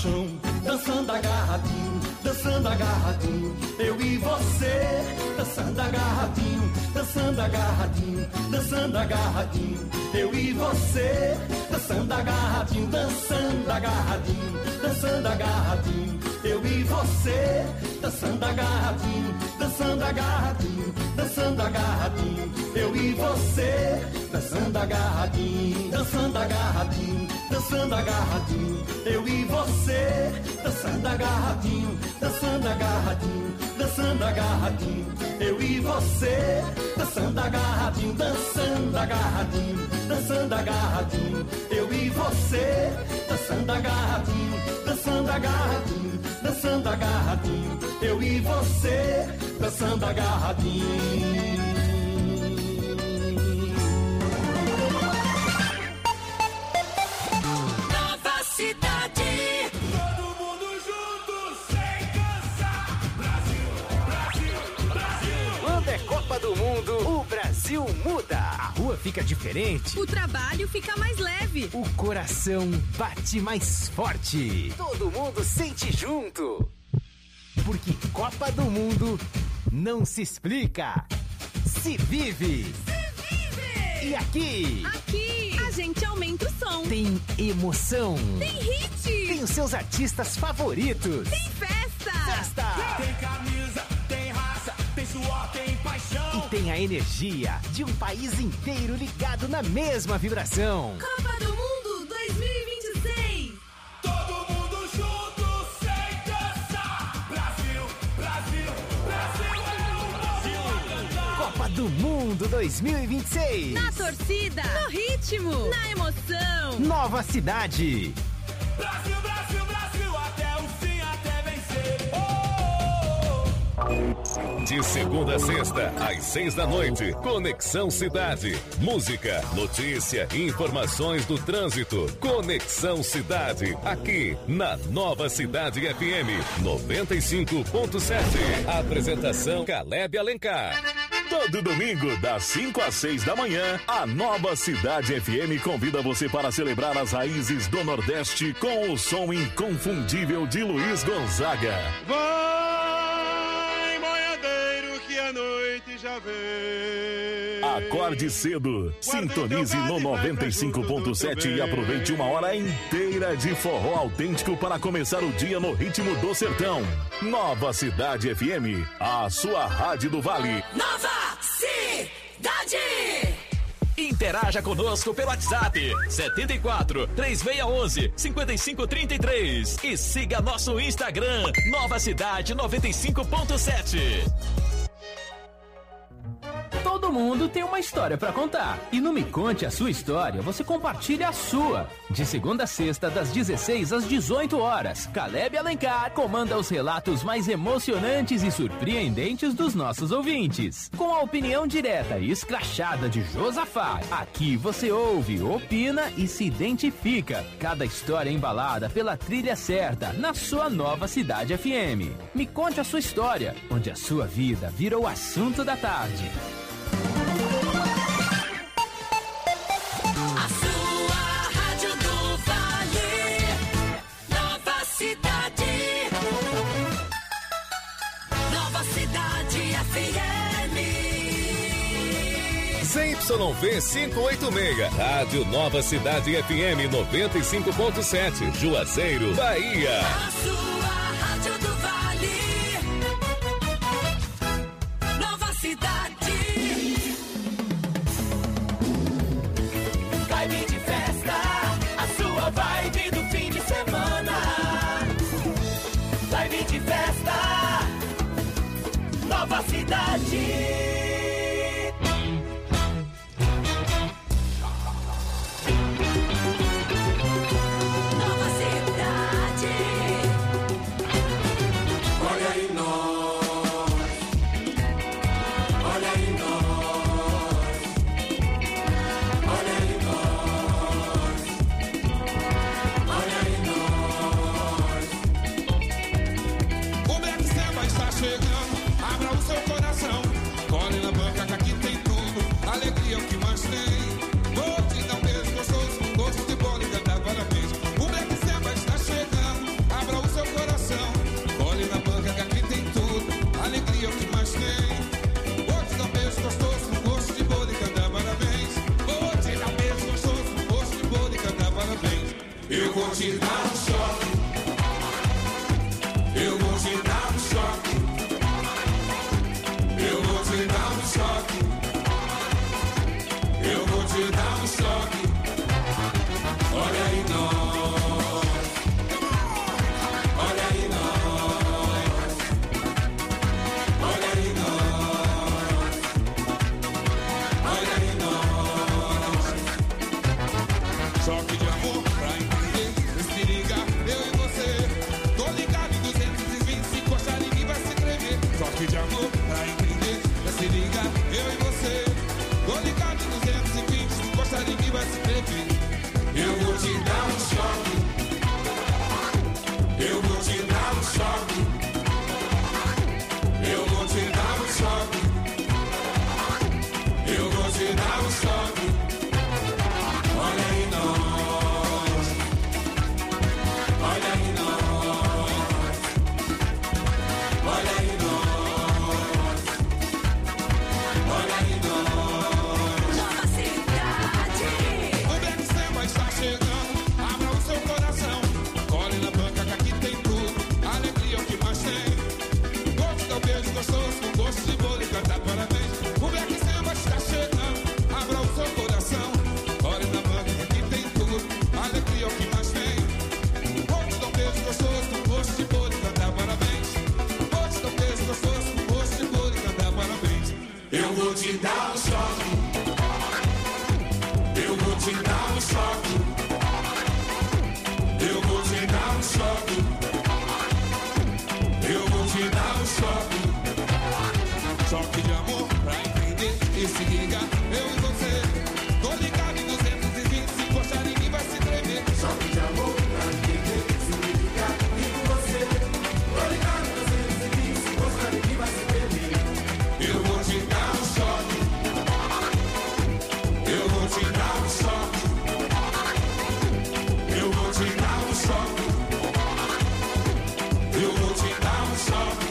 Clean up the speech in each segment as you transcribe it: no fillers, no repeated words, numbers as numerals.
paixão, dançando agarradinho, dançando agarradinho, eu e você, dançando agarradinho, dançando agarradinho, dançando agarradinho, eu e você, dançando agarradinho, dançando agarradinho, dançando agarradinho, eu e você, dançando agarradinho, dançando agarradinho, dançando agarradinho, eu e você, dançando agarradinho, dançando agarradinho, dançando agarradinho, eu e você, dançando agarradinho, dançando agarradinho, dançando agarradinho, eu e você, dançando agarradinho, dançando agarradinho, dançando agarradinho, eu e você, dançando agarradinho, dançando agarradinho, dançando agarradinho, eu e você, dançando agarradinho. Do mundo, o Brasil muda. A rua fica diferente. O trabalho fica mais leve. O coração bate mais forte. Todo mundo sente junto. Porque Copa do Mundo não se explica, se vive. Se vive! E aqui? Aqui a gente aumenta o som. Tem emoção. Tem hit. Tem os seus artistas favoritos. Tem festa. Festa. Tem camisa, tem raça, tem suor, tem paixão. E tem a energia de um país inteiro ligado na mesma vibração. Copa do Mundo 2026. Todo mundo junto, sem cansar. Brasil, Brasil, Brasil é o Brasil a cantar. Copa do Mundo 2026. Na torcida, no ritmo, na emoção. Nova cidade. Brasil, Brasil, Brasil, até o fim, até vencer. De segunda a sexta, às 6 da noite, Conexão Cidade. Música, notícia e informações do trânsito. Conexão Cidade, aqui na Nova Cidade FM 95.7. Apresentação Caleb Alencar. Todo domingo, das 5 às 6 da manhã, a Nova Cidade FM convida você para celebrar as raízes do Nordeste com o som inconfundível de Luiz Gonzaga. Vai, boiadeiro, que a noite já vem. Acorde cedo, sintonize no 95.7 e aproveite uma hora inteira de forró autêntico para começar o dia no ritmo do sertão. Nova Cidade FM, a sua rádio do Vale. Nova Cidade. Interaja conosco pelo WhatsApp 74 3611 5533 e siga nosso Instagram Nova Cidade 95.7. Todo mundo tem uma história pra contar. E no Me Conte a Sua História, você compartilha a sua. De segunda a sexta, das 16 às 18 horas, Caleb Alencar comanda os relatos mais emocionantes e surpreendentes dos nossos ouvintes. Com a opinião direta e escrachada de Josafá, aqui você ouve, opina e se identifica. Cada história embalada pela trilha certa, na sua Nova Cidade FM. Me Conte a Sua História, onde a sua vida vira o assunto da tarde. A sua rádio do Vale, Nova Cidade. Nova Cidade FM. ZYV 586, Rádio Nova Cidade FM 95.7, Juazeiro, Bahia. A sua rádio do Vale, Nova Cidade. Vibe de festa, a sua vibe do fim de semana. Vibe de festa, Nova Cidade. Nova Cidade. Olha aí nós, olha aí nós, olha aí nós, olha aí nós. O Black Sabbath está chegando, abra o seu coração, colhe te dar um choque. Eu vou te dar um choque. Eu vou te dar um choque. Eu vou te dar um choque. Olha aí nós. Olha aí nós. Olha aí nós. Olha aí nós. Choque de amor pra entender. Se liga, eu e você. Tô ligado em 220. Se encostar, ninguém vai se tremer. Choque de amor pra entender. Se liga, eu e você. Tô ligado em 220. Se encostar, ninguém vai se tremer. Eu vou te dar um choque. Eu vou te dar um choque. Eu vou te dar um choque. Eu vou te dar um choque. Olha aí nós. Olha aí nós. Olha aí nós. Olha aí nós. Nova cidade. O Black Samba está chegando. Abra o seu coração. Cole na banca que aqui tem tudo. Alegria é o que mais tem. Gosto do beijo gostoso, com gosto de bolo e cantar parabéns. O Black Samba está chegando. Abra o seu coração. Cole na banca que aqui tem tudo. Alegria é o que mais tem. Gosto do beijo gostoso, com gosto de bolo e cantar parabéns. Gosto do beijo gostoso, com gosto de bolo e cantar parabéns. Eu vou te dar um choque. Eu vou te dar um choque. Eu vou te dar um choque. Eu vou te dar um choque. Choque de amor pra entender e se liga, eu e você. Tô ligado em 220, se encostar ninguém vai se tremer. Choque de amor pra entender, se liga, e com você. Tô ligado em 220, se encostar ninguém vai se tremer. Eu vou te dar um choque. Eu vou te dar um choque. Eu vou te dar um choque. Eu vou te dar um choque.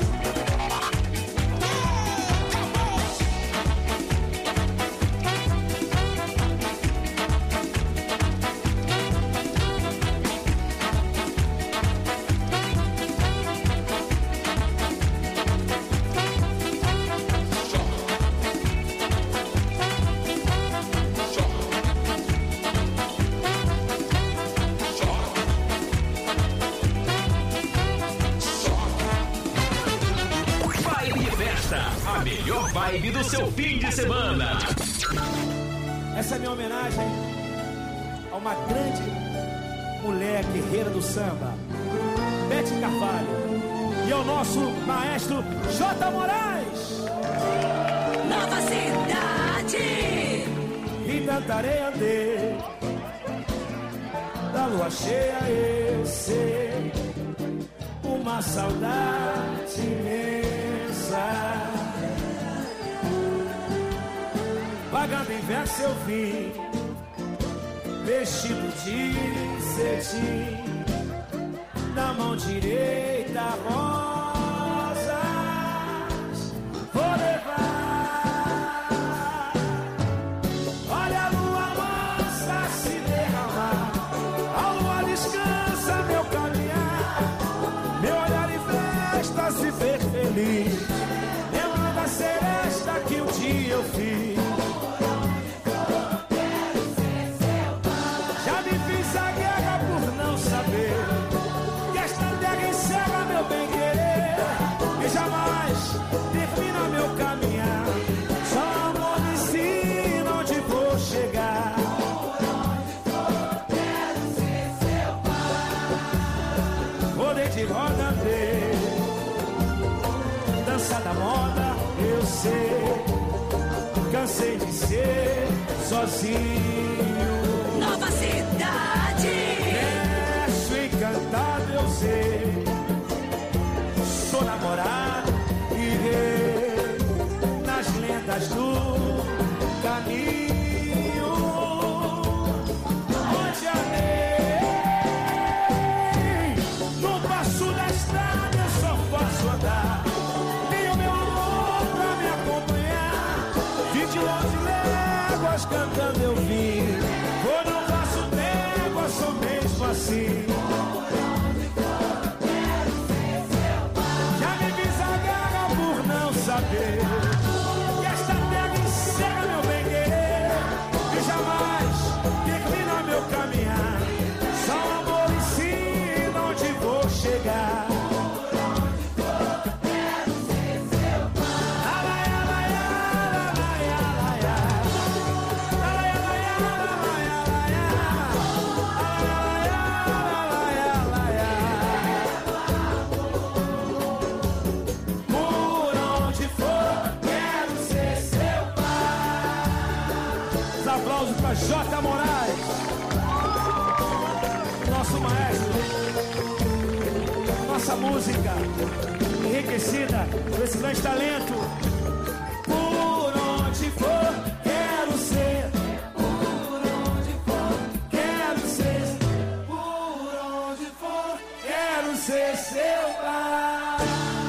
Vibe Festa, a melhor vibe do seu fim de semana. Essa é minha homenagem a uma grande mulher guerreira do samba, Bete Carvalho, e ao nosso maestro J. Moraes. Nova cidade. E cantarei andei da lua cheia, eu sei uma saudade imensa. Vagando em verso eu vi, vestido de cetim, na mão direita rosas, vou levar. Olha a lua mansa se derramar, a lua descansa meu caminhar, meu olhar em festa se fez feliz, lembrando a seresta que um dia eu fiz. Já me fiz a guerra por não saber que esta terra encerra meu bem-querer e jamais termina meu caminhar. Só amor me ensina onde vou chegar. Rodei de roda, andei, dança da moda, eu sei. Cansei de ser sozinho. Nova cidade. Verso encantado, eu sei. Sou namorado e rei nas lendas do caminho. Onde amei, no passo da estrada eu só posso andar. Tenho meu amor pra me acompanhar. Vim de longe léguas cantando eu vim. Vou no passo d'égua, sou mesmo assim. pra J. Moraes, nosso maestro. Nossa música enriquecida por esse grande talento. Por onde for, quero ser. Por onde for, quero ser. Por onde for, quero ser seu pai.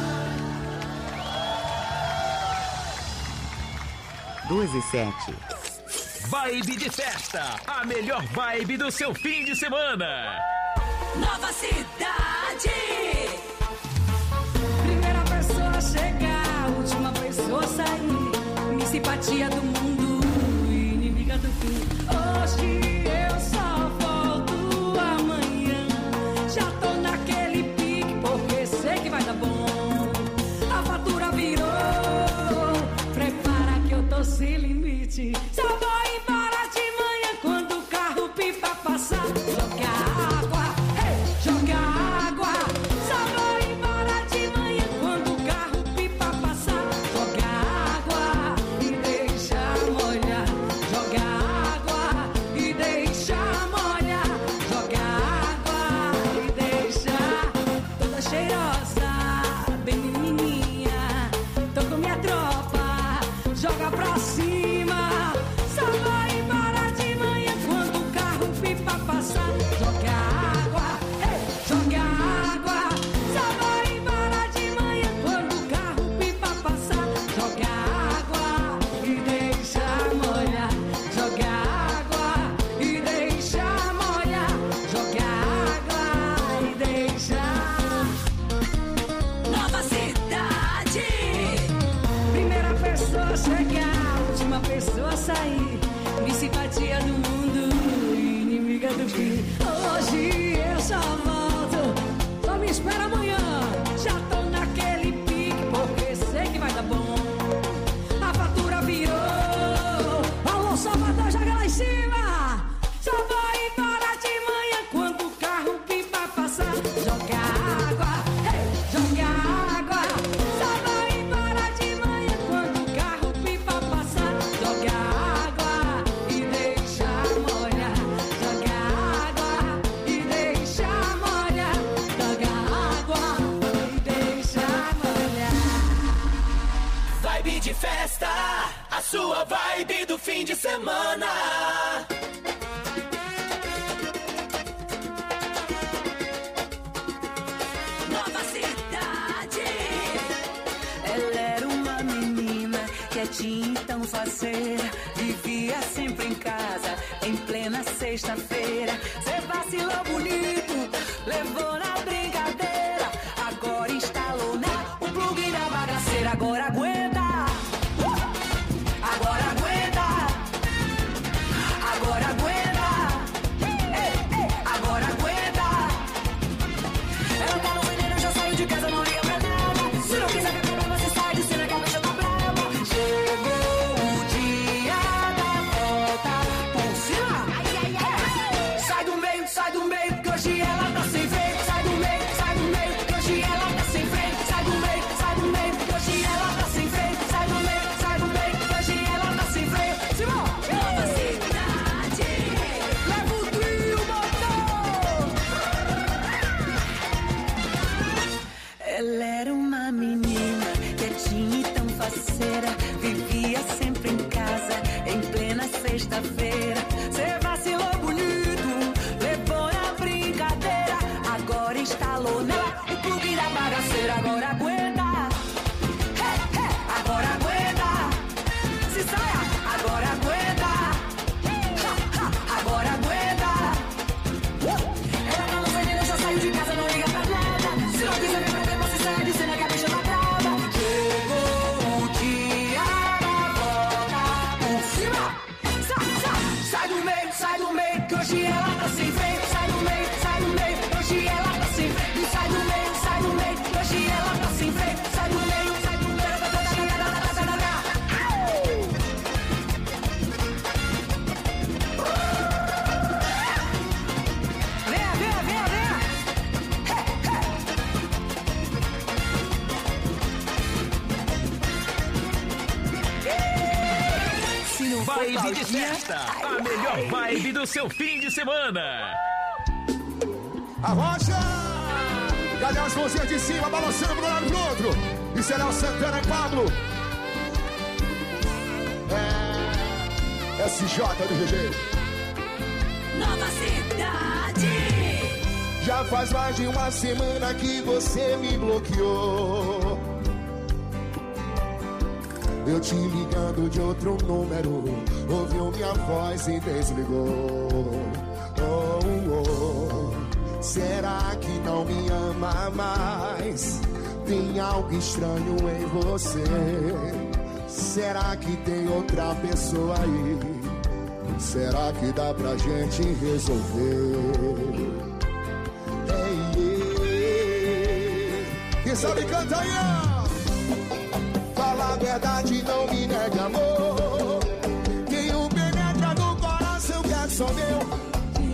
2:07. Vibe de festa, a melhor vibe do seu fim de semana. Nova Cidade. Primeira pessoa a chegar, última pessoa a sair. Minha simpatia do mundo, inimiga do fim. Hoje eu só volto amanhã. Já tô naquele pique, porque sei que vai dar bom. A fatura virou, prepara que eu tô sem limite. Só vou embora de manhã quando o carro pipa passar. Joga água, hey, joga água. Só vou embora de manhã quando o carro pipa passar. Joga água e deixa molhar. Joga água e deixa molhar. Joga água e deixa toda cheirosa, bem menininha. Tô com minha tropa, joga pra cima. Só vai embora de manhã quando o carro pipa passar. Joga água, hey, joga água. Só vai embora de manhã quando o carro pipa passar. Joga água e deixa molhar. Joga água e deixa molhar. Joga água e deixa. Nova Cidade. Primeira pessoa a chegar, última pessoa a sair. Minha simpatia do mundo, inimiga do fim. Hoje eu só volto, só me espera amanhã. Já tô naquele pique, porque sei que vai dar bom. A fatura virou, alô Salvador, joga lá em cima. Só vou embora de manhã quando o carro pipa passar. Joga água, hey, joga água. Só vou embora de manhã quando o carro pipa passar. Joga água e deixa molhar. Joga água e deixa molhar. Joga água e deixa molhar. Vibe de festa, a sua vibe do fim de semana. Nova Cidade. Ela era uma menina quietinha, tão faceira. Vivia sempre em casa, em plena sexta-feira. Cê vacilou bonito, levou na brincadeira. Agora instalou o plug da bagaceira. Agora aguenta, agora aguenta, agora aguenta, ei, ei, agora aguenta. Ela tá no veneno, já saiu de casa, não liga pra nada. Se não quiser ver problema, você sai de cena que a bicha tá brava. Chegou o dia da volta por cima. Sai do meio, que hoje ela tá sem freio. Sai do meio, que hoje ela tá sem freio. Sai do meio, que hoje ela tá sem freio. Sai do meio, que hoje ela tá sem freio. Simão! Nova Cidade. Leva o trio, motor! Ela era uma menina quietinha e tão faceira. Vivia sempre em casa, em plena sexta-feira. Cê vacilou bonito, levou na brincadeira. Agora instalou nela o plug da bagaceira. Agora aguenta, hey, hey, agora aguenta. Se saia, agora aguenta. Ha, ha, agora aguenta. Ela tá no veneno, já saiu de casa, não liga pra nada. Se não quiser ver problema, você sai de cena que a bicha tá brava. Chegou o dia da volta por cima. Sai do meio, que hoje ela tá sem freio. Sai do meio, que hoje ela tá sem freio. Sai do meio, que hoje ela tá sem freio. Sai do meio, venha, venha, venha, venha. Se não for Vibe Vibe de festa, a melhor vibe do seu fim de semana. Arrocha! Cadê as mãozinhas de cima, balançando pro lado e pro outro? E será o Santana e Pablo. SJ do GG. Nova Cidade. Já faz mais de uma semana que você me bloqueou. Eu te ligando de outro número, ouviu minha voz e desligou. Será que não me ama mais? Tem algo estranho em você. Será que tem outra pessoa aí? Será que dá pra gente resolver? Quem sabe canta aí, ó. Fala a verdade, não me nega amor. Quem o penetra no coração que é só meu.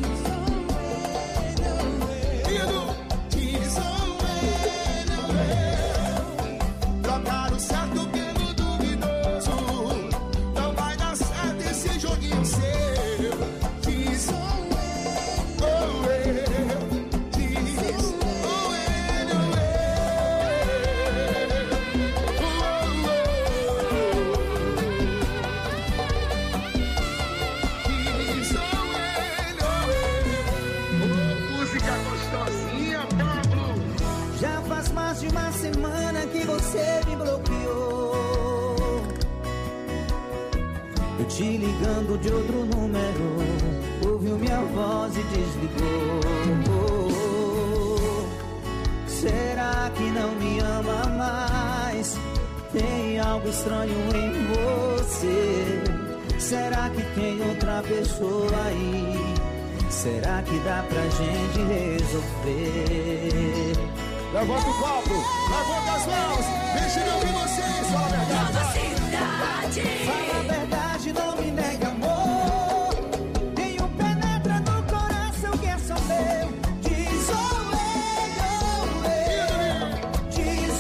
Trocar o certo pelo duvidoso. Não vai dar certo esse joguinho seu. Diz música gostosinha, Pablo. Já faz mais de uma semana que você me bloqueou. Eu te ligando de outro número, ouviu minha voz e desligou. Será que não me ama mais? Tem algo estranho em você. Será que tem outra pessoa aí? Será que dá pra gente resolver? Levanta o copo, levanta as mãos, deixa eu ouvir vocês, fala a verdade. Nova Cidade. Fala a verdade, não me nega amor. Tem um penetra no coração que é só meu. Diz diz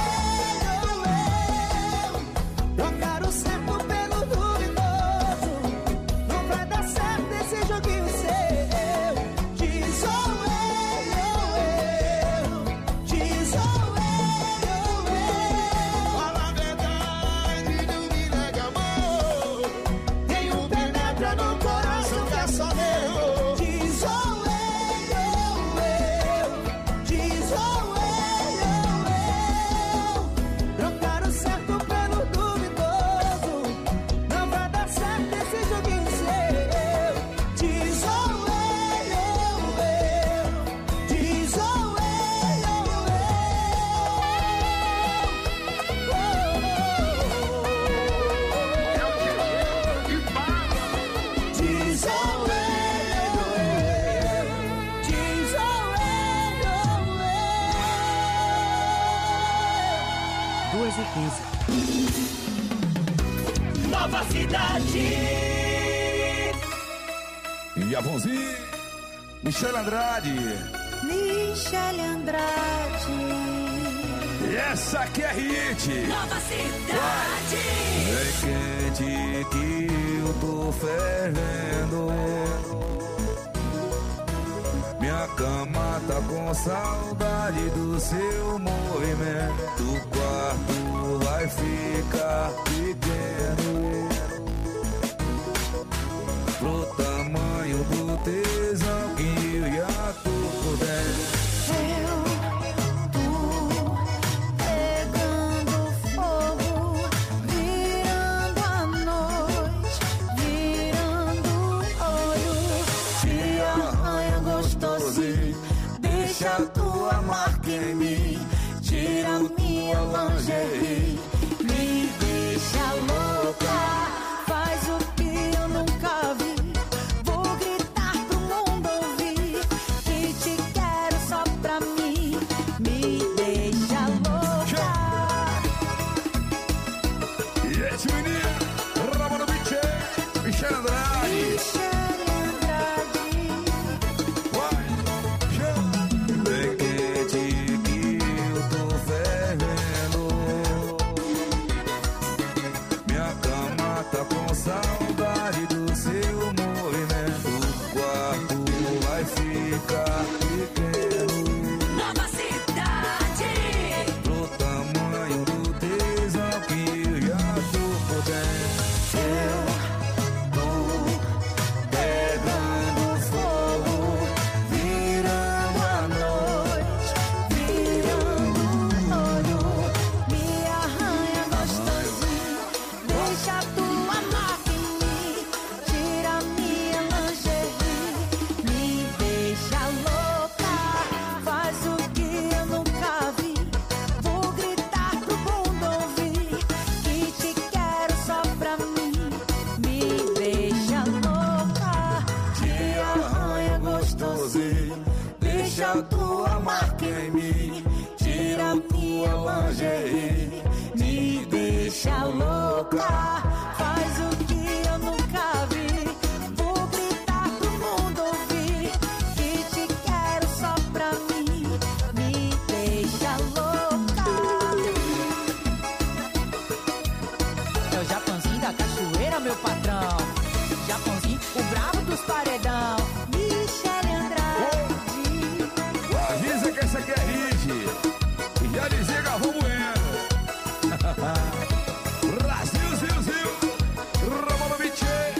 trocar o certo pelo duvidoso. Não vai dar certo esse joguinho seu. Diz Fala a verdade, não me nega amor. Tem um penetra no coração que é só meu. Diz trocar o certo pelo duvidoso. Não vai dar certo esse joguinho seu. Diz Nova Cidade. E a Vonzinha, Michele Andrade. Michele Andrade. E essa aqui é hit. Nova Cidade. Vem quente que eu tô fervendo. Minha cama tá com saudade do seu movimento. O quarto vai ficar pequeno pro tamanho do tesão que eu já tô por dentro. Eu tô pegando fogo, virando a noite, virando olho. Se arranha gostosinho, deixa a tua marca em mim. Tira minha lingerie, me deixa louca. Faz o que eu nunca vi. Vou gritar pro mundo ouvir que te quero só pra mim. Me deixa louca. E esse menino, Ramon Biche, Michele Andrade. Michele Andrade. Vem quente que eu tô fervendo. a tua marca em mim, tira a tua lingerie, me deixa louca, faz o que eu nunca vi. Vou gritar pro mundo ouvir que te quero só pra mim, me deixa louca. É o Japãozinho da cachoeira, meu patrão. Japãozinho, o bravo dos paredão. Michele Andrade. Avisa que essa aqui é hit. E já dizia Galvão Bueno. Brasil, Zil. Romano Bichê.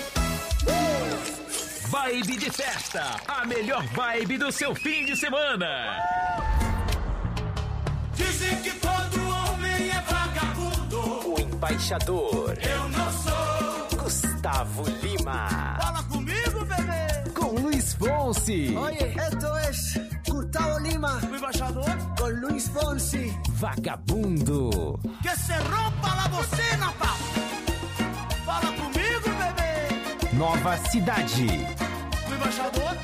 Vibe de festa. A melhor vibe do seu fim de semana. Dizem que todo homem é vagabundo. O embaixador. Eu não sou. Gustavo Lima. Fala comigo, bebê. Com Luiz Fonsi. Oye, esto es Gustavo Lima. O embaixador. Con Luis Fonsi. Vagabundo. Que se rompa la bocina, pá. Fala comigo, bebê. Nova Cidade. O embaixador.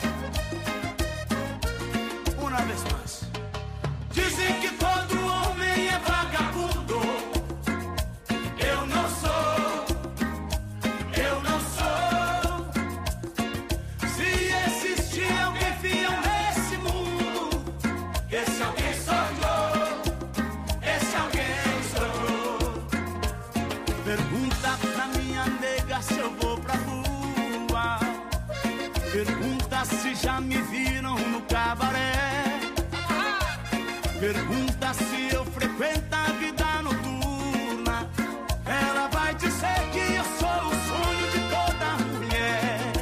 Uma vez mais. Dizem que todo homem é vagabundo. Eu não sou. Eu não sou. Se existir alguém fiel nesse mundo, esse alguém sou eu. Esse alguém sou eu. Pergunta pra minha nega se eu vou pra rua. Pergunta se já me viram no cabaré. Pergunta se eu frequento a vida noturna. Ela vai dizer que eu sou o sonho de toda mulher.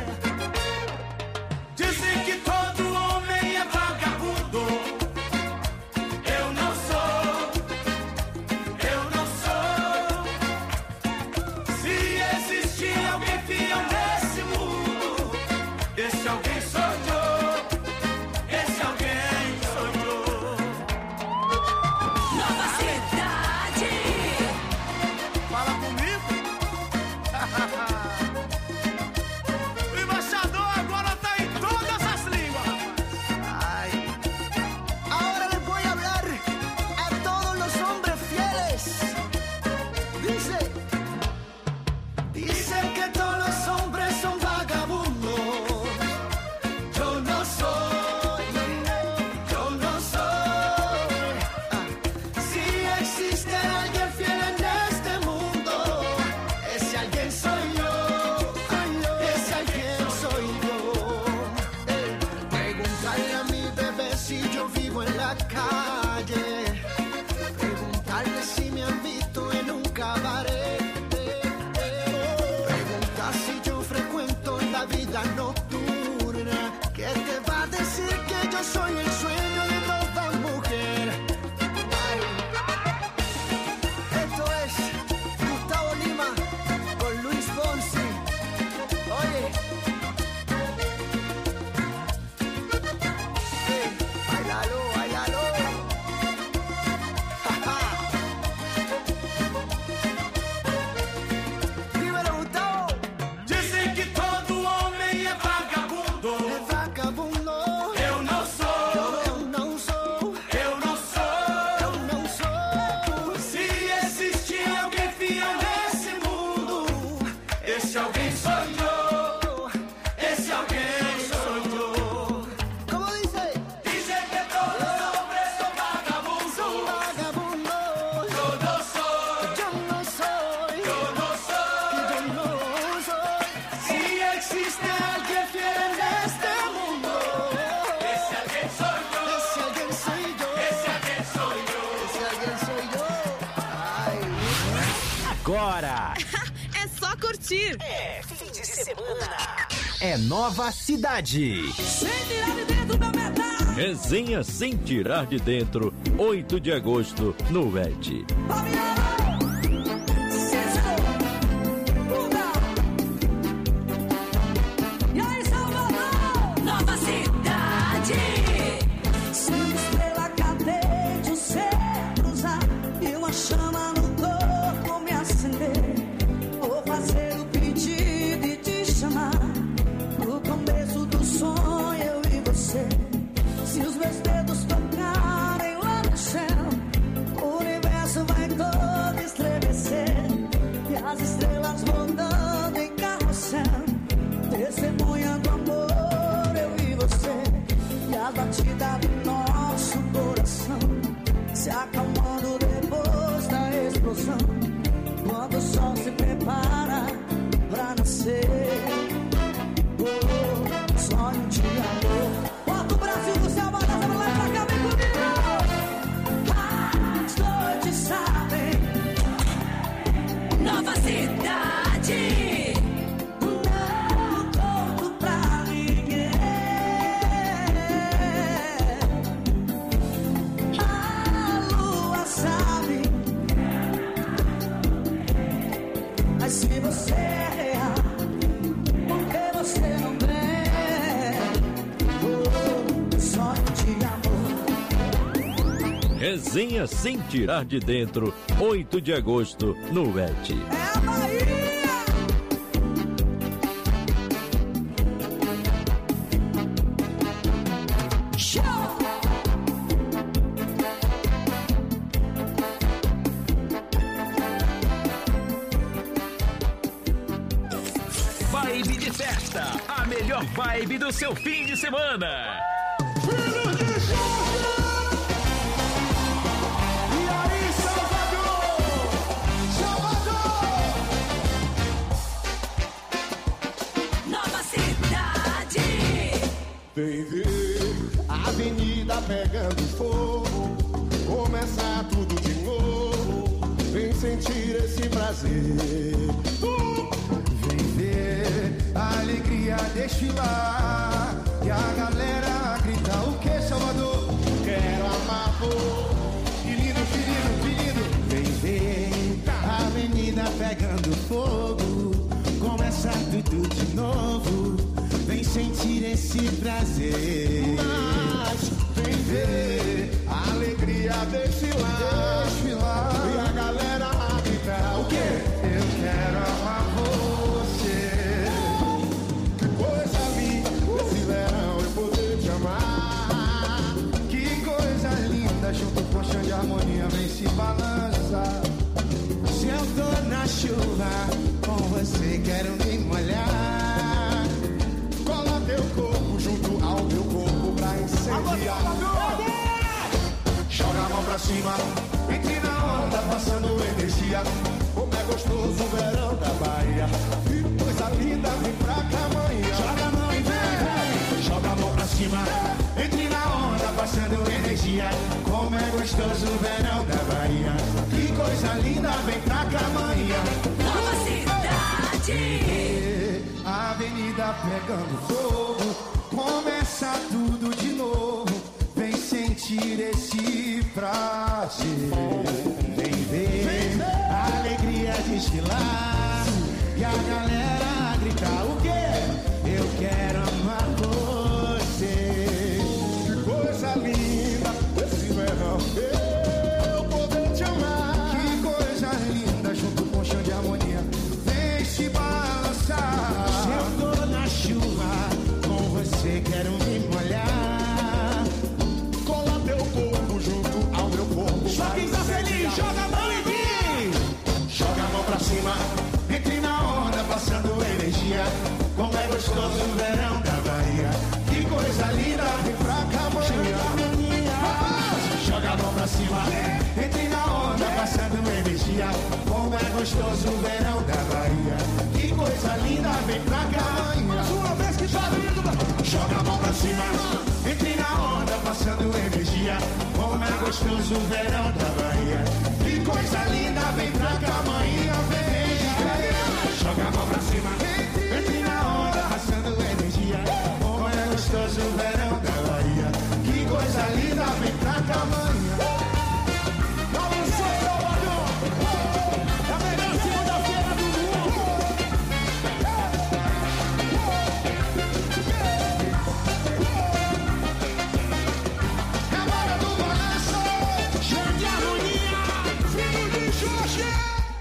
Dizem que todo homem é vagabundo. Eu não sou. Eu não sou. Se existir alguém fiel nesse mundo, esse alguém sou eu. Esse alguém sou eu. Nova Cidade. Fala comigo. O embaixador agora tá em todas as línguas. Ay. Ahora les voy a hablar a todos los hombres fieles. Dicen que todos los hombres son vagabundos. Yo no soy. Yo no soy. Si existe alguien fiel en este mundo, ese alguien soy yo. Ese alguien soy yo. Preguntarle a mi bebé si yo vivo en la calle. Preguntarle si me han visto en un cabaret. Preguntar si yo frecuento la vida nocturna. ¿Qué te va a decir que yo soy el sueño de toda mujer? Ay. Esto es Gustavo Lima con Luis Fonsi. Oye. Hey, bailalo, bailalo. Ja, ja. Dímelo, Gustavo. Dizem que todo homem é vagabundo. Es vagabundo. Eu não sou. Eu não sou. Eu não sou. Eu não sou. Se existir alguém fiel nesse mundo, esse alguém sou eu. Esse alguém sou eu. ¿Cómo dice? Dizem que todos os hombres são vagabundos. Son vagabundos. Eu não sou. Yo no soy. Eu não sou. Yo no soy. Se existe alguém fiel neste mundo, esse alguém sou eu. Ese alguien soy yo. Esse alguém sou eu. Ese alguien soy yo. Ay. Agora É só curtir. é fim de semana. É Nova Cidade. Sem tirar de dentro da metade. Resenha Sem Tirar de Dentro, 8 de agosto, no ET. E aí, Salvador? Nova Cidade. Se uma estrela cadente o céu cruzar e uma chama no corpo me acender, vou fazer o pedido e te chamar. No começo do sonho, eu e você. Se os meus Resenha sem tirar de dentro, 8 de agosto, no ET. Vibe de festa, a melhor vibe do seu fim de semana. Filhos de Jorge! E aí, Salvador? Salvador! Nova cidade! Vem ver a avenida pegando fogo, começar tudo de novo, vem sentir esse prazer. Vem ver a alegria desfilar e a galera gritar o que, Salvador? Quero amar, pô, que lindo, que lindo, que lindo. Vem ver a avenida pegando fogo, começar tudo de novo, vem sentir esse prazer. Mas vem ver a alegria desfilar e a galera gritar o quê? Eu quero amar você. Que coisa linda esse verão eu poder te amar. Que coisa linda, junto com chão de harmonia vem se balançar. Se eu tô na chuva com você quero me molhar. Cola teu corpo junto ao meu corpo pra incendiar. Joga a mão pra cima, entre na onda passando energia. Como é gostoso o verão da Bahia. Que coisa linda, vem pra cá amanhã. Joga a mão e vem. Joga a mão pra cima, entre na onda passando energia. Como é gostoso o verão da Bahia. Que coisa linda, vem pra cá amanhã. Nova cidade! A avenida pegando fogo, começa tudo de novo, vem sentir esse prazer. Vem ver a alegria desfilar e a galera gritar o quê? Eu quero amar você. Que coisa linda esse verão eu poder te amar. Que coisa linda, junto com chão de harmonia vem se balançar. Se eu tô na chuva com você quero me molhar. Cola teu corpo junto ao meu corpo. Só quem tá feliz joga a mão e diz. Joga a mão pra cima, entre na onda passando energia. Como é gostoso o verão da Bahia. Que coisa linda, vem pra cá amanhã. Joga a mão pra cima, entre na onda passando energia. Como é gostoso o verão da Bahia. Que coisa linda, vem pra cá amanhã. Mais uma vez que tá lindo. Joga a mão pra cima, entre na onda passando energia. Como é gostoso o verão da Bahia. Que coisa linda, vem pra cá amanhã. Vem. Joga a mão pra cima, entre na onda passando energia. Como é gostoso o verão da Bahia. Que coisa linda, vem pra cá amanhã. Vamos, Salvador! É a melhor segunda-feira do mundo! É a hora do balanço! Cheio de harmonia! Filho de Jorge!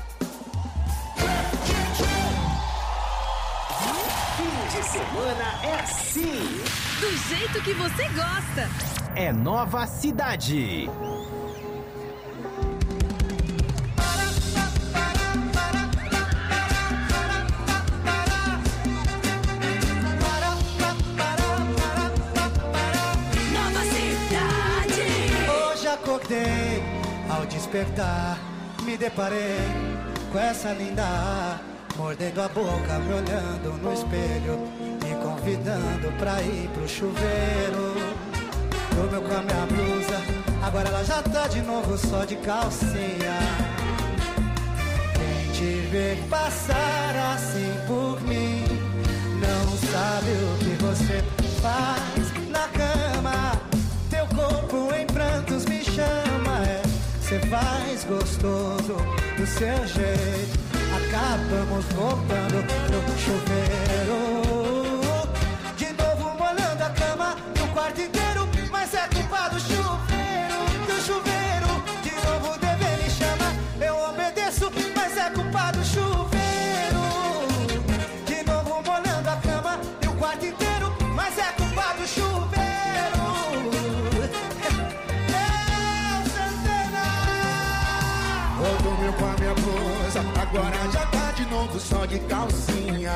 Fim de semana é assim. Do jeito que você gosta. É Nova Cidade. Nova cidade! Hoje acordei, ao despertar, me deparei com essa linda, mordendo a boca, me olhando no espelho, me convidando pra ir pro chuveiro. Dormiu com a minha blusa, agora ela já tá de novo só de calcinha. Quem te vê passar assim por mim, não sabe o que você faz na cama. Teu corpo em prantos me chama, cê faz gostoso do seu jeito. Acabamos voltando pro chuveiro, de novo molhando a cama, no quarto inteiro. Mas é culpa do chuveiro novo só de calcinha.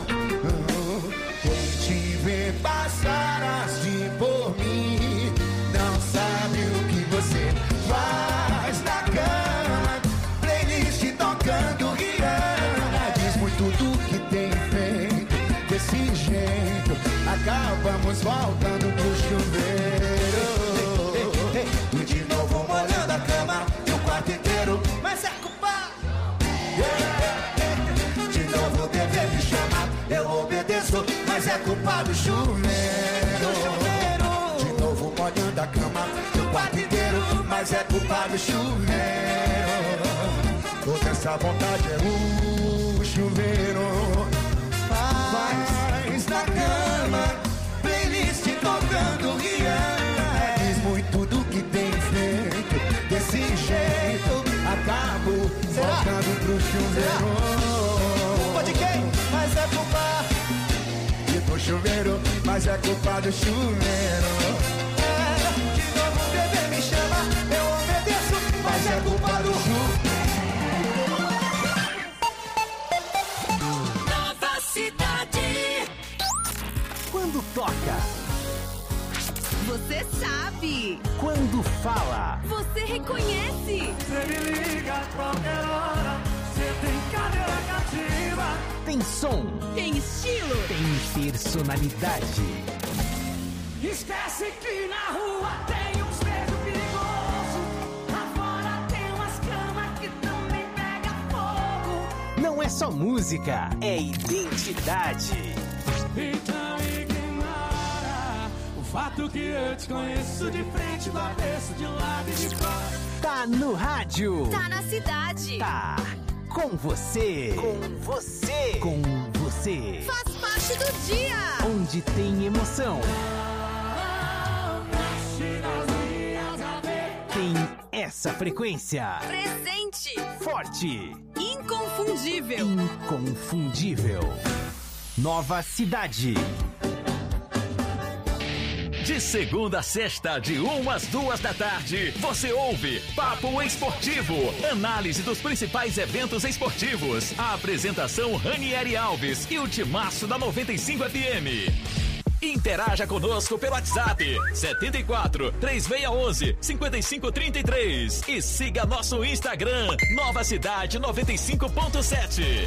Quem te vê passar assim por mim não sabe o que você faz na cama. Playlist tocando Rihanna. Diz muito do que tem feito. Desse jeito acabamos voltando pro chuveiro. E de novo molhando a cama e o quarto inteiro. Mas é culpa. De novo o bebê me chama, eu obedeço, mas é culpa do chuveiro. De novo molhando a cama e o quarto inteiro. Mas é culpa do chuveiro. Toda essa vontade é o chuveiro. Faz na cama, playlist tocando Rihanna. Diz muito do que tem feito. Desse jeito acabo voltando pro chuveiro. Culpa de quem? Mas é culpa do chuveiro. Mas é culpa do chuveiro. De novo o bebê me chama, eu obedeço. Mas é culpa do chuveiro. Nova Cidade. Quando toca, Você sabe. quando fala, Você reconhece. Você me liga a qualquer hora. Você tem cadeira cativa. tem som, Tem estilo. tem personalidade. Esquece que na rua tem uns beijos perigosos. Lá fora tem umas camas que também pega fogo. Não é só música, é identidade. Então ignora o fato que eu te conheço de frente, do avesso, de lado e de fora. Tá no rádio. Tá na cidade. Tá com você. Com você. Com você. Faz parte do dia. Onde tem emoção. Tem essa frequência. Presente. Forte. Inconfundível. Inconfundível. Nova Cidade. De segunda a sexta, de 1 às 2 da tarde, você ouve Papo Esportivo, análise dos principais eventos esportivos. A apresentação Ranieri Alves e o timaço da 95 FM. Interaja conosco pelo WhatsApp 74 3611 5533 e siga nosso Instagram Nova Cidade 95.7.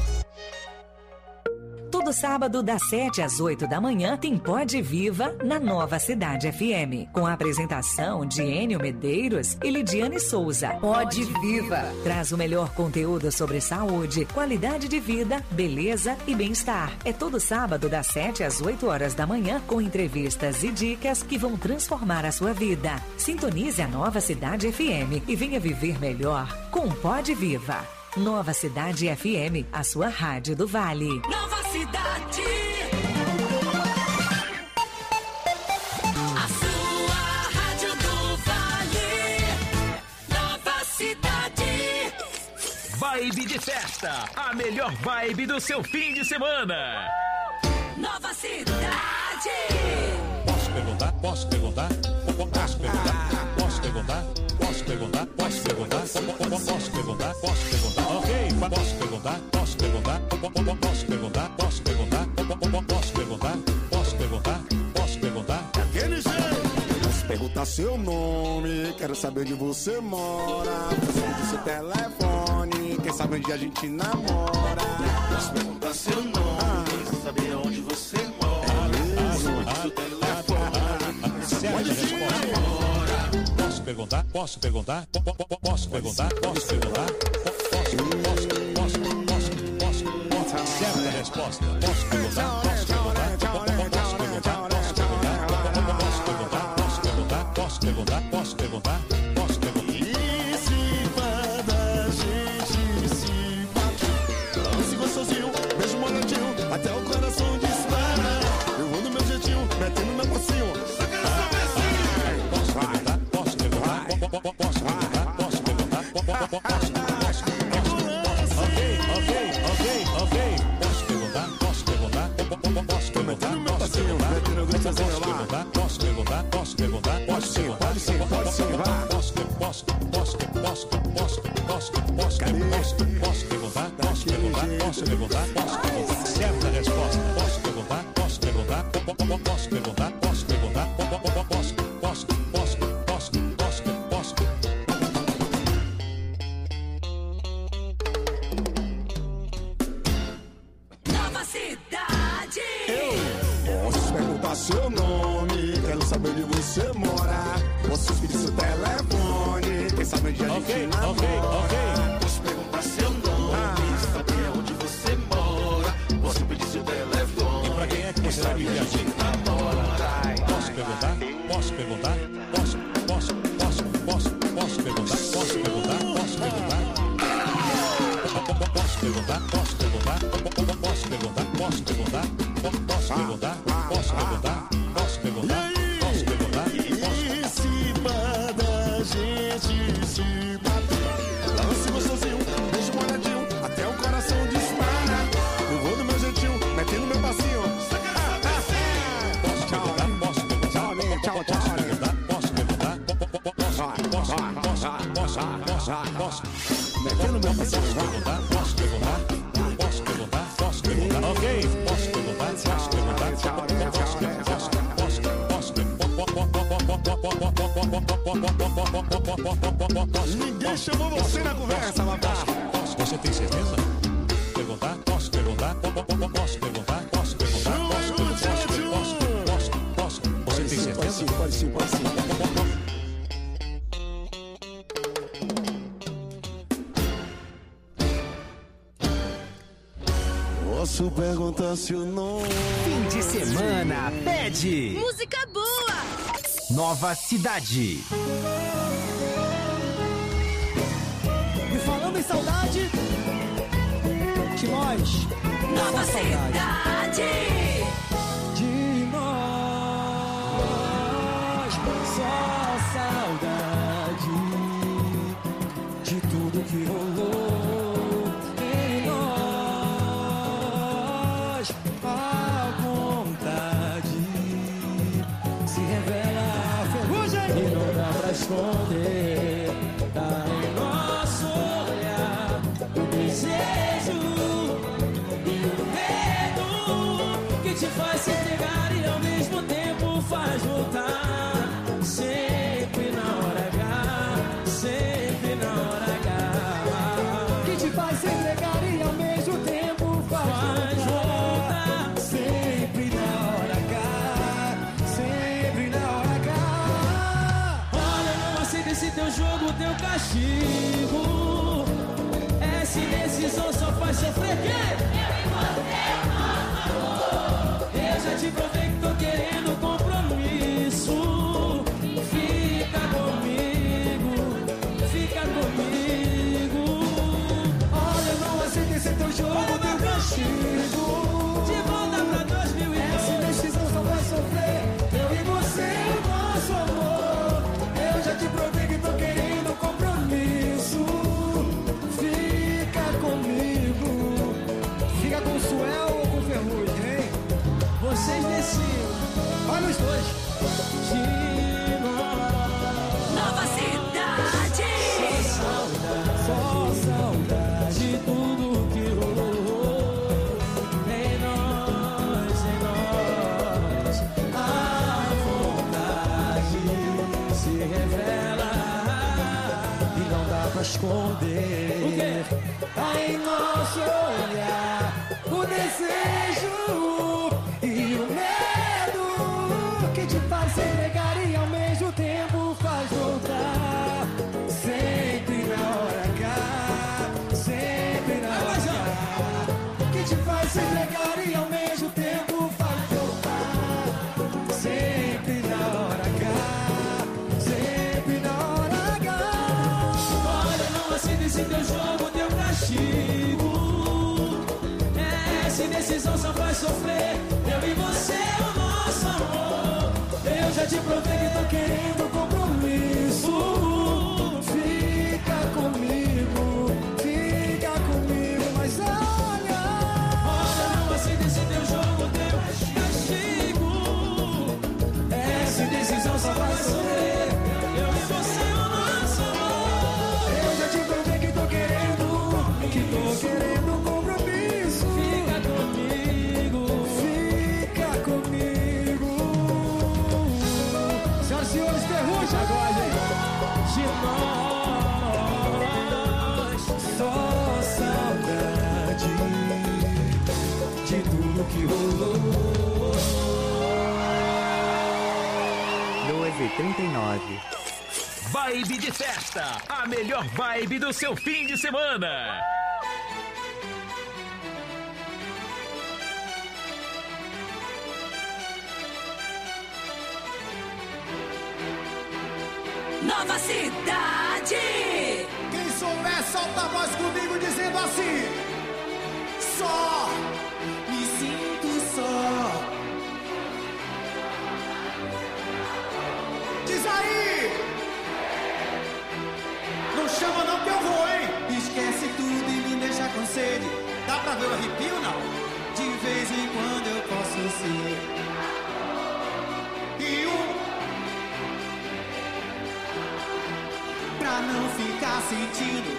Todo sábado, das 7 às 8 da manhã, tem Pode Viva na Nova Cidade FM. Com a apresentação de Enio Medeiros e Lidiane Souza. Pode Viva traz o melhor conteúdo sobre saúde, qualidade de vida, beleza e bem-estar. É todo sábado, das 7 às 8 horas da manhã, com entrevistas e dicas que vão transformar a sua vida. Sintonize a Nova Cidade FM e venha viver melhor com Pode Viva. Nova Cidade FM, a sua rádio do Vale. Nova Cidade. A sua rádio do Vale. Nova Cidade. Vibe de festa, a melhor vibe do seu fim de semana. Nova Cidade. Posso perguntar? Posso perguntar? Posso perguntar? Posso perguntar? Posso perguntar? Posso perguntar? Posso perguntar? Posso perguntar? Ok, posso perguntar? Posso perguntar? Posso perguntar? Posso perguntar? Posso perguntar? Posso perguntar? Posso perguntar? Daquele jeito. Posso perguntar seu nome, quero saber onde você mora. Preciso do seu telefone, quem sabe onde a gente namora. Posso perguntar seu nome, quero saber onde você mora. Preciso do seu telefone. Certa resposta. Posso perguntar? Posso perguntar? Posso perguntar? Posso perguntar? Posso. Certa resposta. Posso perguntar? Posso perguntar? Posso perguntar? Posso perguntar? Posso perguntar? Posso perguntar? Posso perguntar? Posso perguntar? E se manda, gente, se bate. Esse gostosinho, beijo molhadinho, até o coração dispara. Eu vou no meu jeitinho, metendo meu passinho. Posso perguntar? Posso perguntar? Posso perguntar? Posso perguntar? Ok. Posso perguntar? Posso perguntar? Posso perguntar? Posso perguntar? Posso perguntar? Posso perguntar? Posso perguntar? Posso perguntar? Pode sim, vai. Posso perguntar? Posso perguntar? Posso perguntar? Posso Posso perguntar? Posso perguntar? Posso? Nova cidade. Posso perguntar seu nome, quero saber onde você mora. Posso pedir seu telefone, quem sabe onde a gente namora. Posso perguntar seu nome, saber onde você mora. Posso pedir seu telefone. E pra quem é que você sabe que a gente namora? Posso perguntar? Posso perguntar? Posso perguntar? Posso perguntar? Posso perguntar? Posso perguntar? Posso perguntar? Posso perguntar? Posso perguntar? Posso perguntar? Posso perguntar? Posso perguntar? Posso perguntar? Posso perguntar? E se manda gente se bater. Lance gostosinho, beijo molhadinho, até o coração dispara. Eu vou do meu jeitinho, metendo meu passinho. Posso perguntar? Posso perguntar? Tchau, Posso perguntar? Posso perguntar? Posso? Metendo meu passinho. Posso perguntar? Posso perguntar? Posso perguntar? Posso perguntar? Ok. Posso perguntar? Posso perguntar? Ninguém chamou você na conversa, rapaz. Você tem certeza? Perguntar? Posso perguntar? Posso perguntar? Posso perguntar? Posso? Você tem certeza? Pode sim. Posso perguntar seu nome? Fim de semana, pede! Música boa! Nova cidade. E falando em saudade, de nós. Nova cidade. De nós, só saudade de tudo que rolou em nós. A vontade se revela a ferrugem e não dá pra esconder. Tá em nosso olhar o desejo e o medo que te faz se entregar e ao mesmo tempo faz voltar. Sempre na hora H, sempre na hora H. Que te faz se entregar e ao mesmo tempo faz voltar. Sempre na hora H, sempre na hora H. Olha, não aceita esse teu jogo, teu castigo. Essa indecisão só faz sofrer quem? Eu já te provei que tô querendo compromisso. Fica comigo. Olha, não aceita esse teu jogo, teu castigo. De volta pra 2012. Essa indecisão só vai sofrer. Eu e você, o nosso amor. Eu já te provei que tô querendo compromisso. Fica comigo. Fica com o Suel ou com o Ferrugem, hein? Vocês decidem. Olha os dois. De Nova cidade. só saudade de tudo que rolou em nós. A vontade se revela e não dá pra esconder. O quê? Tá em nosso olhar o desejo e o medo que te faz se entregar e ao mesmo tempo faz voltar. Sempre na hora H, sempre na hora H. Que te faz se entregar e ao mesmo tempo faz voltar. Sempre na hora H, sempre na hora H. Olha, não aceita esse teu jogo, teu castigo. Essa indecisão só faz sofrer. Eu e você, o nosso amor. Eu já te provei que tô querendo compromisso. Fica comigo, mas olha, não aceita esse teu jogo, teu castigo. Essa indecisão só vai sofrer. Eu e você, o nosso amor. Eu já te provei que tô querendo compromisso. Fica comigo. 39. Vibe de festa, a melhor vibe do seu fim de semana. Nova Cidade. Quem souber, solta a voz comigo dizendo assim: só me sinto só. Diz aí. Não chama não que eu vou, hein? Esquece tudo e me deixa com sede. Dá pra ver o arrepio, não? De vez em quando eu posso ser. E pra não ficar sentindo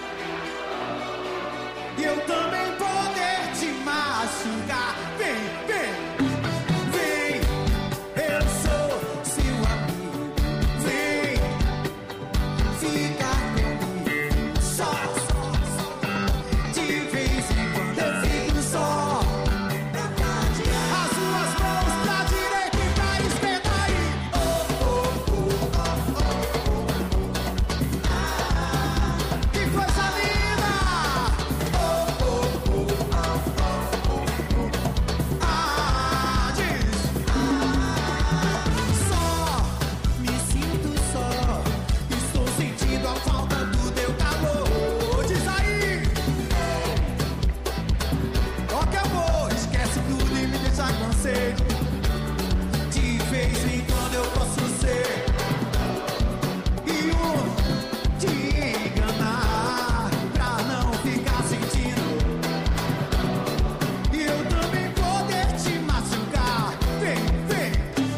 e eu também poder te machucar. Vem, vem, vem, eu sou seu amigo. Vem, fica comigo. Só, de vez em quando eu fico só. As suas mãos pra direita e pra esquerda aí. Oh, oh, oh, oh, oh. Que coisa linda! Oh, oh, oh, oh, oh, oh. Ah, diz. Só me sinto só. Estou sentindo a falta do teu calor. Diz aí. Ó que eu vou. Esquece tudo e me deixa com sede. De vez em quando eu posso ser e te enganar pra não ficar sentindo e eu também poder te machucar. Vem, vem,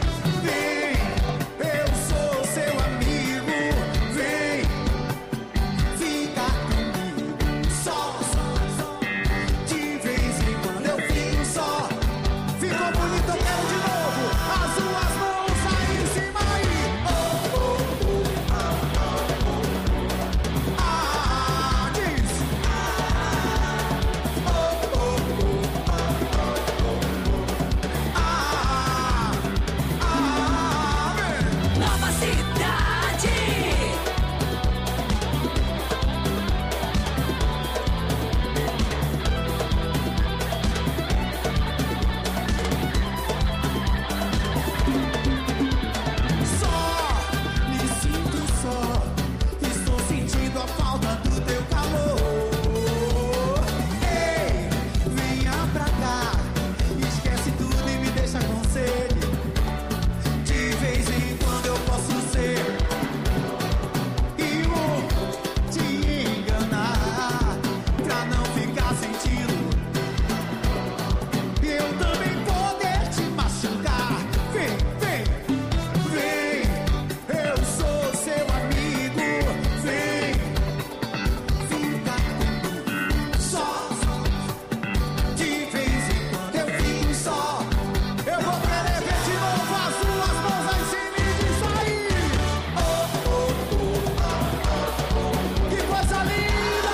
vem, eu sou seu amigo. Vem, fica comigo. Só, de vez em quando eu fico só. Ficou bonito, eu quero de novo. As suas mãos aí em cima aí. Oh, oh, oh, oh, oh. Ah, diz. Oh, oh, oh, oh, oh. Ah, vem. Nova Cidade. Só me sinto só. Estou sentindo a falta do teu calor. Ei, venha pra cá. Esquece tudo e me deixa com sede. De vez em quando eu posso ser e te enganar pra não ficar sentindo e eu também poder te machucar. Vem, vem, vem, eu sou seu amigo. Vem, fica comigo. Só, de vez em quando eu fico só. Eu vou querer ver de novo as suas mãos aí em cima e diz aí. Oh, oh, oh, oh, oh. Que coisa linda!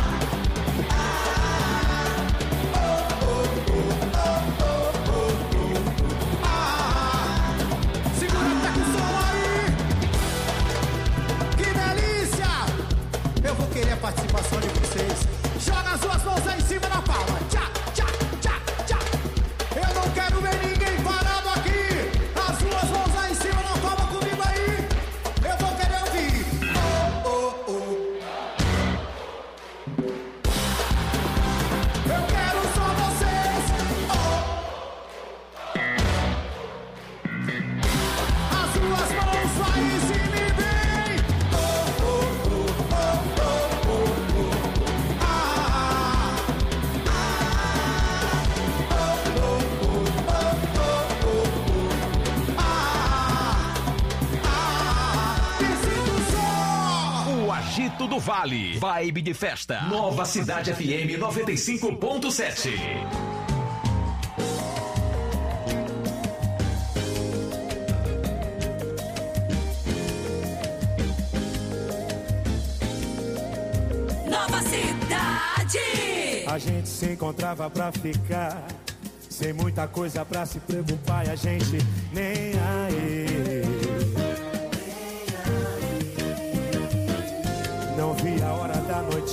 Segura até com o som aí. Que delícia! Eu vou querer a participação de vocês. Joga as suas mãos aí em cima da palma. Tchá, tchá, tchá, tchá. Eu não quero ver ninguém parado aqui. As suas mãos aí em cima da palma comigo aí. Eu vou querer ouvir. Oh, oh, oh. Eu quero só vocês. As suas mãos vai em cima e vem. Oh, oh, oh, oh, oh, oh, oh. Ah, oh, oh, oh, oh, oh, oh. Me sinto só. O Agito do Vale, vibe de festa. Nova Cidade FM 95.7. Nova Cidade. A gente se encontrava pra ficar, sem muita coisa pra se preocupar e a gente nem aí.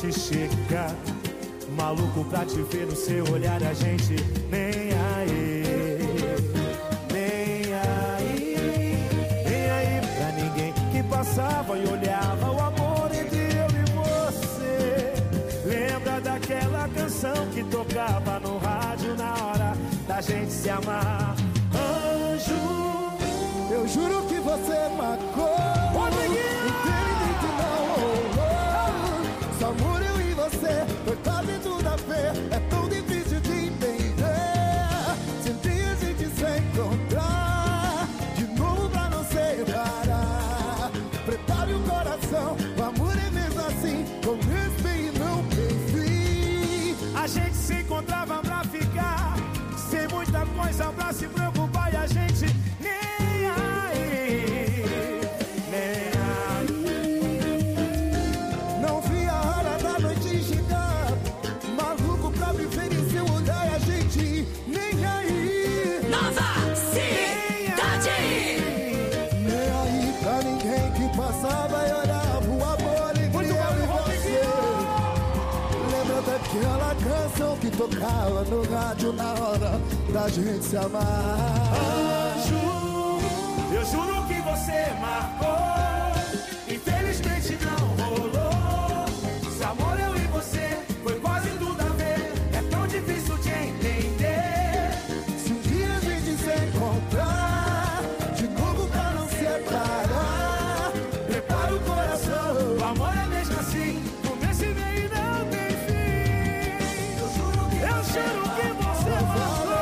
noite chega, maluco pra te ver no seu olhar, a gente nem aí, nem aí, nem aí pra ninguém que passava e olhava o amor entre eu e você. Lembra daquela canção que tocava no rádio na hora da gente se amar? Anjo, eu juro que você marcou. Entende que não rolou. Só amor eu e você foi quase tudo a ver. É tão difícil de entender. Se um dia a gente se encontrar de novo pra não separar, prepare o coração. O amor é mesmo assim, começo e não tem fim. A gente se encontrava pra ficar, sem muita coisa pra se preocupar, e a gente nem aí, nem aí. Não vi a hora da noite chegar, maluco pra viver em seu olhar, e a gente nem aí. Nova Cidade! Nem aí pra ninguém que passava e olhava o amor entre eu e você. Lembra daquela canção que tocava no rádio na hora da gente se amar? Anjo, eu juro que você marcou. Infelizmente não rolou. Esse amor eu e você foi quase tudo a ver. É tão difícil de entender. Se um dia a gente se encontrar de novo pra não separar, prepara o coração. O amor é mesmo assim, começo e meio e não tem fim. Eu juro que você marcou.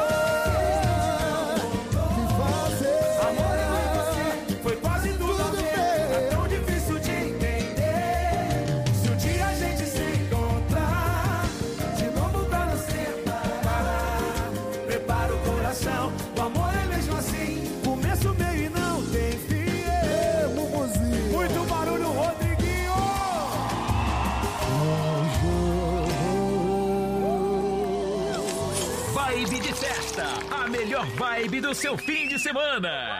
Amor eu e você foi quase tudo a ver. É tão difícil de entender. Se um dia a gente se encontrar de novo pra não separar, prepara o coração. O amor é mesmo assim, começo, meio e não tem fim. Muito barulho, Rodriguinho. Vibe de festa, a melhor vibe do seu fim de semana.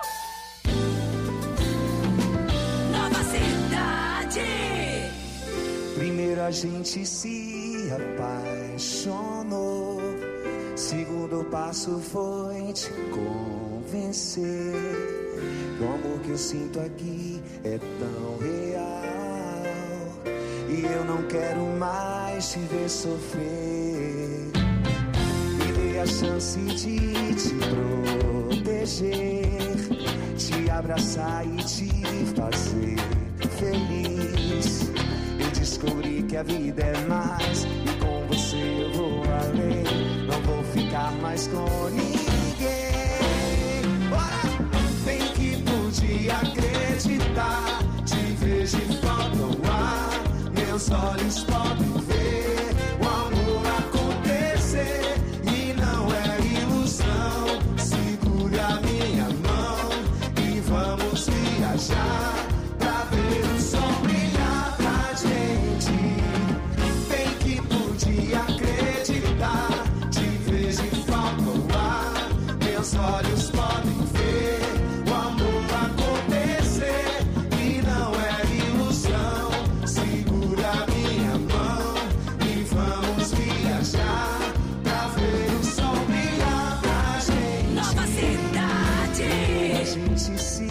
Nova Cidade! Primeiro a gente se apaixonou, segundo passo foi te convencer que o amor que eu sinto aqui é tão real, e eu não quero mais te ver sofrer. Me dê a chance de te proteger, te abraçar e te fazer feliz. Eu descobri que a vida é mais, e com você eu vou além. Não vou ficar mais com ninguém. Bora! Bem que podia acreditar, te vejo e falta o ar. Meus olhos podem ver o amor acontecer, e não é ilusão. Segure a minha mão e vamos viajar pra ver o sol brilhar pra gente. Bem que podia acreditar, te vejo e falta o ar. Meus olhos podem ver o amor acontecer, e não é ilusão. Segura a minha mão e vamos viajar pra ver o sol brilhar pra gente. Nova Cidade! A gente se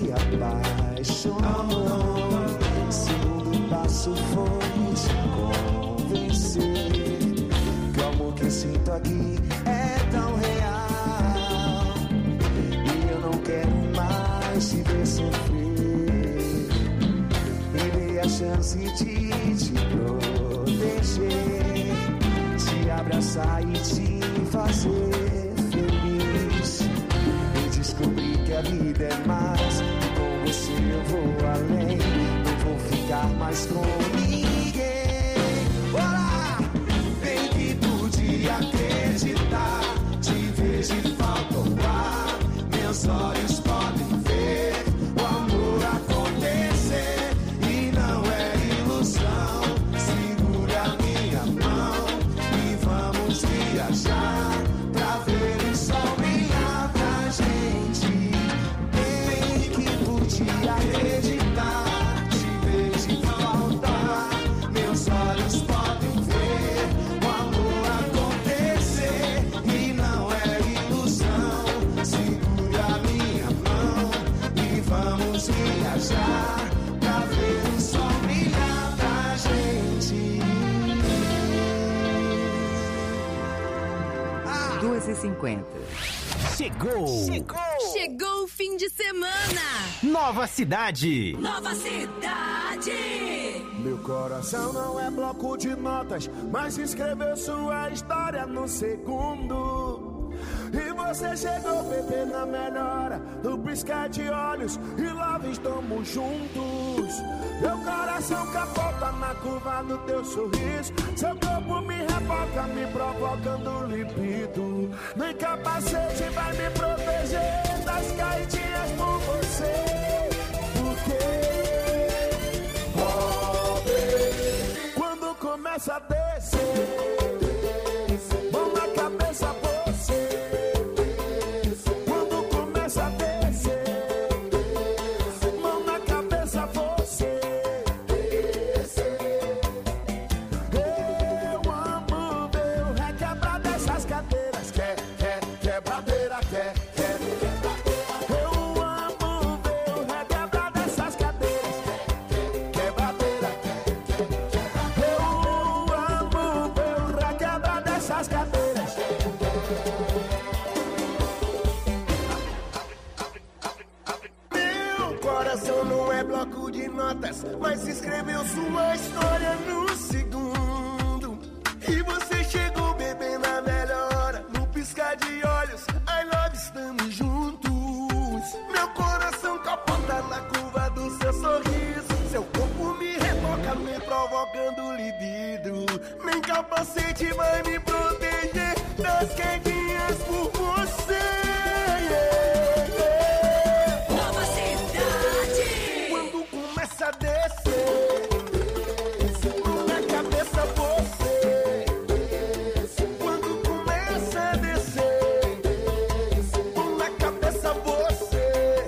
apaixonou, segundo passo foi te convencer que o amor que eu sinto aqui é tão real, e eu não quero mais te ver sofrer. Me dê a chance de te proteger, te abraçar e te fazer feliz. Eu descobri que a vida é mais, e com você eu vou além. Não vou ficar mais com ninguém. Bora! Bem que podia acreditar, te vejo e falta o ar. Meus olhos podem ver o amor acontecer, e não é ilusão. Segura a minha mão e vamos viajar pra ver o sol brilhar pra gente. Bem que podia acreditar, te vejo e falta, meus olhos viajar pra ver o sol brilhar pra gente. 2h50. Chegou o fim de semana. Nova cidade. Nova cidade. Meu coração não é bloco de notas, mas escreveu sua história no segundo. E você chegou, bebê, na melhora, no piscar de olhos, e logo estamos juntos. Meu coração capota na curva do teu sorriso, seu corpo me reboca, me provocando libido. Nem capacete vai me proteger das caidinhas por você. Porque quando começa a descer, mão na cabeça você. Quando começa a descer, mão na cabeça você. Eu amo ver o requebrar dessas cadeiras. Quebradeira, Eu amo ver o requebrar dessas cadeiras. Quebradeira, Eu amo ver o requebrar dessas cadeiras. Meu coração não é bloco de notas, mas escreveu sua história no segundo. E você chegou, bebê, na melhor hora, no piscar de olhos, I love, estamos juntos. Meu coração capota na curva do seu sorriso, seu corpo me reboca, me provocando libido. Nem capacete vai me proteger das quedinhas por você. Nova cidade. Quando começa a descer, na cabeça você. Quando começa a descer, na cabeça você.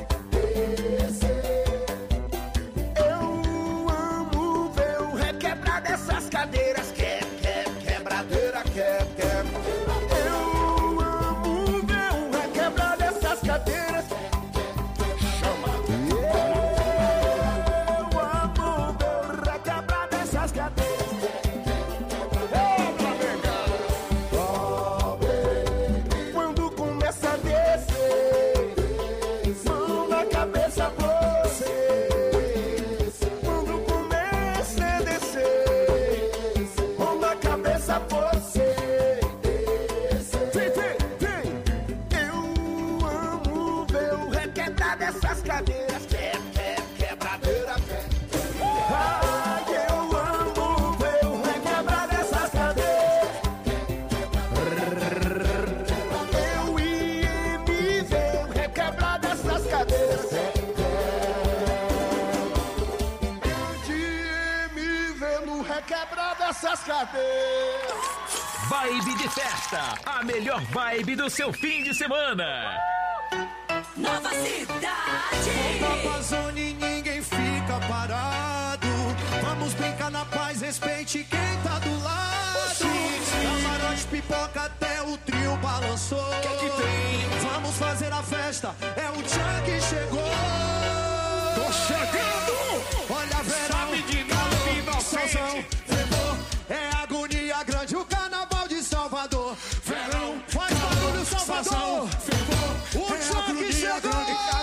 Eu amo ver o requebrar dessas cadeiras. Quebradeira, Eu amo ver o requebrar dessas cadeiras. Chama. Eu amo ver o requebrar dessas cadeiras. Quando começa a descer, mão na cabeça você. Quando começa a descer, mão na cabeça você. Eu amo ver o requebrar dessas cadeiras. Quebradeira, Ai, eu amo ver o requebrar dessas cadeiras. Eu ia me ver o requebrar dessas cadeiras. Eu ia me ver no requebrar dessas cadeiras. Vibe de festa, a melhor vibe do seu fim de semana. Nova cidade. Nova zone, ninguém fica parado. Vamos brincar na paz, respeite quem tá do lado. Camarote, pipoca, até o trio balançou. Que tem? Vamos fazer a festa, é o Tchan que chegou. Tô chegando! Olha, verão, calor, solzão, fervor. É agonia grande, o carnaval de Salvador. Verão, faz barulho, Salvador. Fervor, o Tchan que chegou.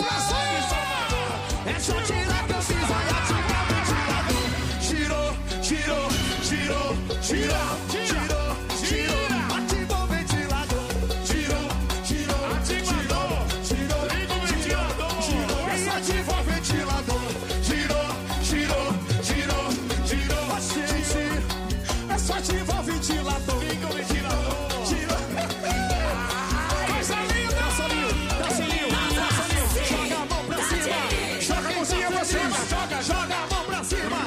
É só tirar que eu fiz, vai ativar o ventilador. Tirou, ativou o ventilador. Tirou, liga o ventilador. É só ativar o ventilador. Tirou, paciência. É só ativar o ventilador. Liga o ventilador. Tirou. Coisa linda. Dança lindo. Joga a mão pra cima. Joga a mãozinha pra cima. Joga a mão pra cima.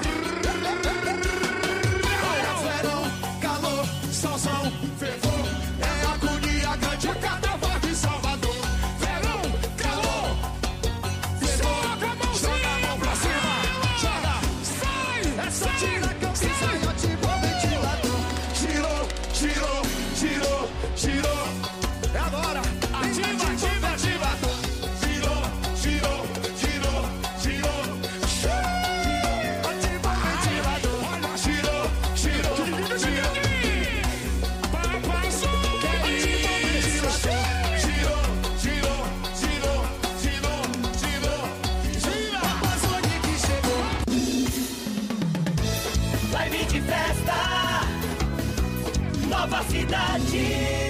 Olha, verão, calor, solzão, fervor. É agonia grande, o carnaval de Salvador. Verão, calor, fervor. cidade.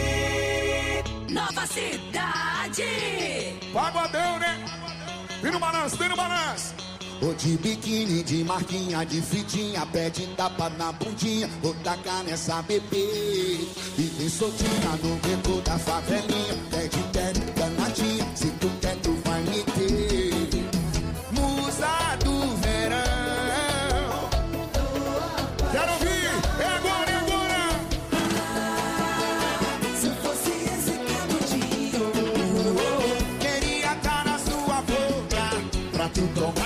Nova cidade. Pagodão, né? Vem no balanço, vem no balanço. Vou de biquíni, de marquinha, de fitinha, pede tapa na bundinha, vou tacar nessa bebê. E vem soltinha no beco da favelinha, pede danadinha, se tu quer tu vai me ter. Musa do verão. Quero ouvir, é agora, é agora. Se eu fosse esse canudinho, queria estar na sua boca, pra tu tomar.